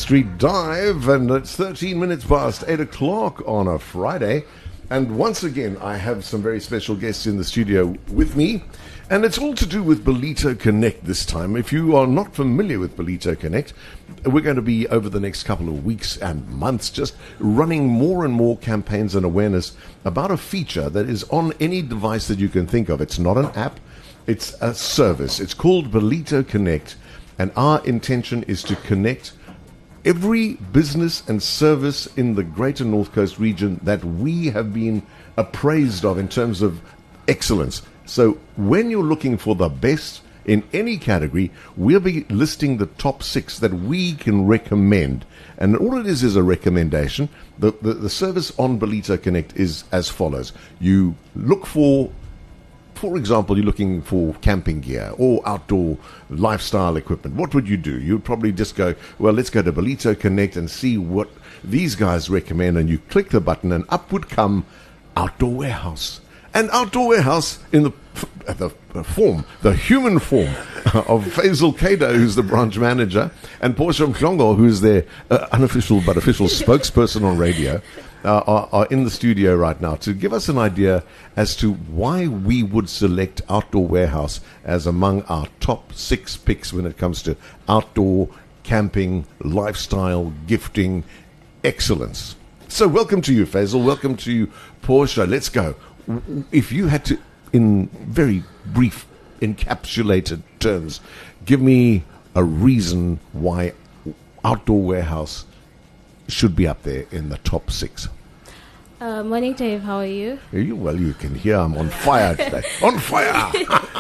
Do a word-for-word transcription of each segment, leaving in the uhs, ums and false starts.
Street Dive, and it's thirteen minutes past eight o'clock on a Friday. And once again, I have some very special guests in the studio with me, and it's all to do with Ballito Connect this time. If you are not familiar with Ballito Connect, we're going to be, over the next couple of weeks and months, just running more and more campaigns and awareness about a feature that is on any device that you can think of. It's not an app, it's a service. It's called Ballito Connect, and our intention is to connect every business and service in the Greater North Coast region that we have been appraised of in terms of excellence. So when you're looking for the best in any category, we'll be listing the top six that we can recommend. And all it is is a recommendation. The, the, the service on Ballito Connect is as follows. You look for For example, you're looking for camping gear or outdoor lifestyle equipment. What would you do? You'd probably just go, well, let's go to Ballito Connect and see what these guys recommend. And you click the button and up would come Outdoor Warehouse. And Outdoor Warehouse in the the form, the human form of Faisal Kado, who's the branch manager, and Portia Mhlongo, who's their uh, unofficial but official spokesperson on radio, Uh, are, are in the studio right now to give us an idea as to why we would select Outdoor Warehouse as among our top six picks when it comes to outdoor camping, lifestyle, gifting, excellence. So welcome to you, Faisal. Welcome to you, Portia. Let's go. If you had to, in very brief, encapsulated terms, give me a reason why Outdoor Warehouse should be up there in the top six. Uh, morning, Dave. How are you? you? Well, you can hear I'm on fire today. On fire!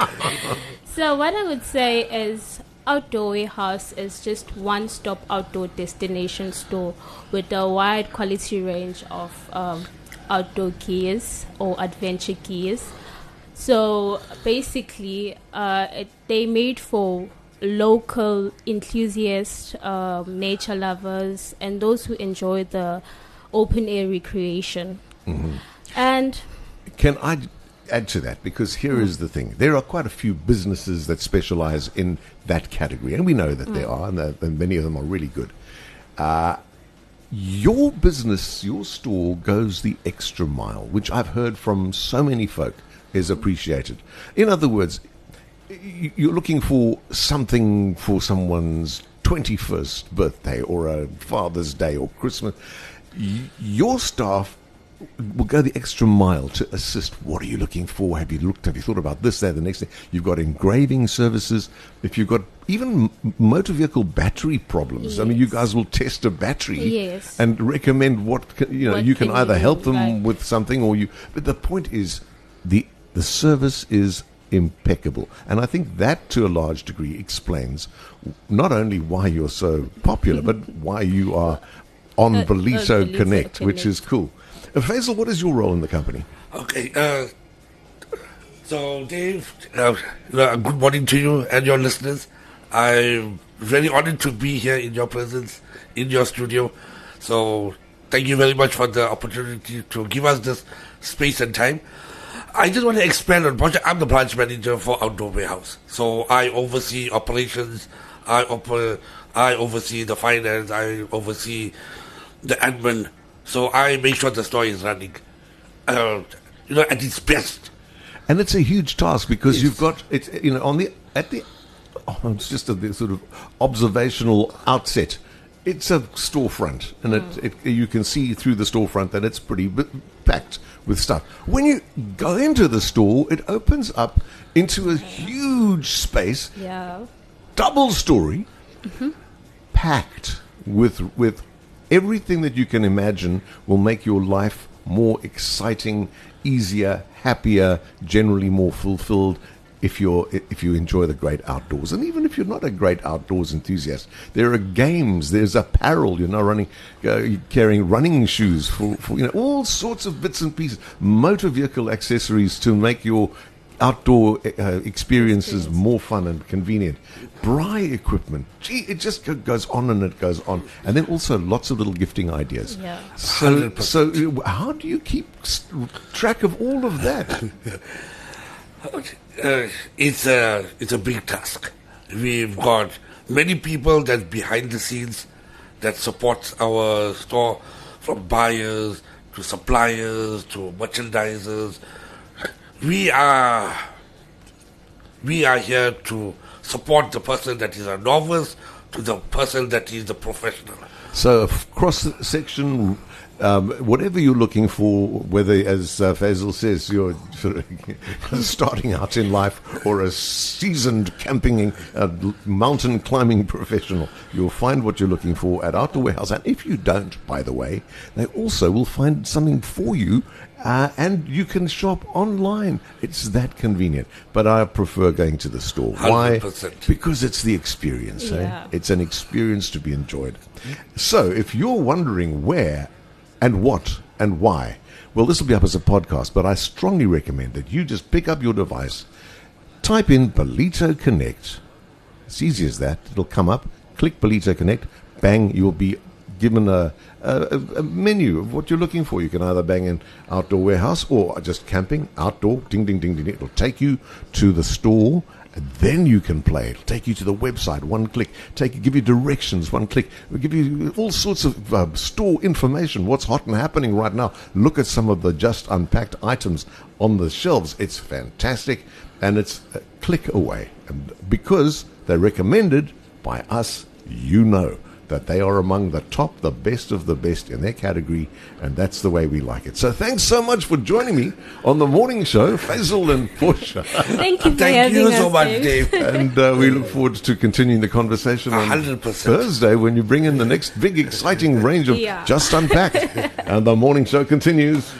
So what I would say is Outdoor Warehouse is just one-stop outdoor destination store with a wide quality range of um, outdoor gears or adventure gears. So basically, uh, it, they made for local enthusiasts, um, nature lovers, and those who enjoy the open air recreation. Mm-hmm. And can I add to that? Because here mm. is the thing: there are quite a few businesses that specialize in that category, and we know that mm. there are, and, that, and many of them are really good. Uh, your business, your store, goes the extra mile, which I've heard from so many folk is appreciated. In other words, you're looking for something for someone's twenty-first birthday or a Father's Day or Christmas. Y- your staff will go the extra mile to assist. What are you looking for? Have you looked? Have you thought about this, that, the next thing? You've got engraving services. If you've got even m- motor vehicle battery problems, yes. I mean, you guys will test a battery yes. and recommend what, can, you know, what you can, can either you help them right. with something or you, but the point is the, the service is impeccable. And I think that, to a large degree, explains not only why you're so popular, but why you are on uh, Ballito, uh, Ballito Connect, Connect, which is cool. Uh, Faisal, what is your role in the company? Okay, uh, so Dave, uh, good morning to you and your listeners. I'm very honored to be here in your presence, in your studio. So thank you very much for the opportunity to give us this space and time. I just want to expand on project. I'm the branch manager for Outdoor Warehouse. So I oversee operations, I oper- I oversee the finance, I oversee the admin. So I make sure the store is running, uh, you know, at its best. And it's a huge task because yes. you've got, it's, you know, on the, at the, oh, it's just a the sort of observational outset. It's a storefront, and mm. it, it you can see through the storefront that it's pretty b- packed with stuff. When you go into the store, it opens up into a huge space, yeah. double story, mm-hmm. packed with with everything that you can imagine will make your life more exciting, easier, happier, generally more fulfilled. If you're if you enjoy the great outdoors, and even if you're not a great outdoors enthusiast, there are games, there's apparel. You're now running, uh, carrying running shoes for, for you know all sorts of bits and pieces, motor vehicle accessories to make your outdoor uh, experiences more fun and convenient. Braai equipment, gee, it just go, goes on and it goes on, and then also lots of little gifting ideas. Yeah. So, so how do you keep track of all of that? Uh, it's a it's a big task. We've got many people that's behind the scenes that supports our store, from buyers to suppliers to merchandisers. We are we are here to support the person that is a novice to the person that is a professional. So cross-section, um, whatever you're looking for, whether, as uh, Faisal says, you're starting out in life or a seasoned camping, uh, mountain climbing professional, you'll find what you're looking for at Outdoor Warehouse. And if you don't, by the way, they also will find something for you. Uh, and you can shop online. It's that convenient. But I prefer going to the store. Why? one hundred percent. Because it's the experience. Yeah. Eh? It's an experience to be enjoyed. So if you're wondering where and what and why, well, this will be up as a podcast, but I strongly recommend that you just pick up your device, type in Ballito Connect. It's easy as that. It'll come up. Click Ballito Connect. Bang, you'll be given a, a, a menu of what you're looking for. You can either bang in Outdoor Warehouse or just camping, outdoor, ding, ding, ding, ding. It'll take you to the store, and then you can play. It'll take you to the website, one click. Take, give you directions, one click. It'll give you all sorts of uh, store information, what's hot and happening right now. Look at some of the just unpacked items on the shelves. It's fantastic, and it's a click away. And because they're recommended by us, you know that they are among the top, the best of the best in their category, and that's the way we like it. So thanks so much for joining me on the morning show, Faisal and Portia. Thank you for Thank having you us, so much, Dave. Dave. And uh, we look forward to continuing the conversation on one hundred percent. Thursday when you bring in the next big, exciting range of Yeah. Just Unpacked. And the morning show continues.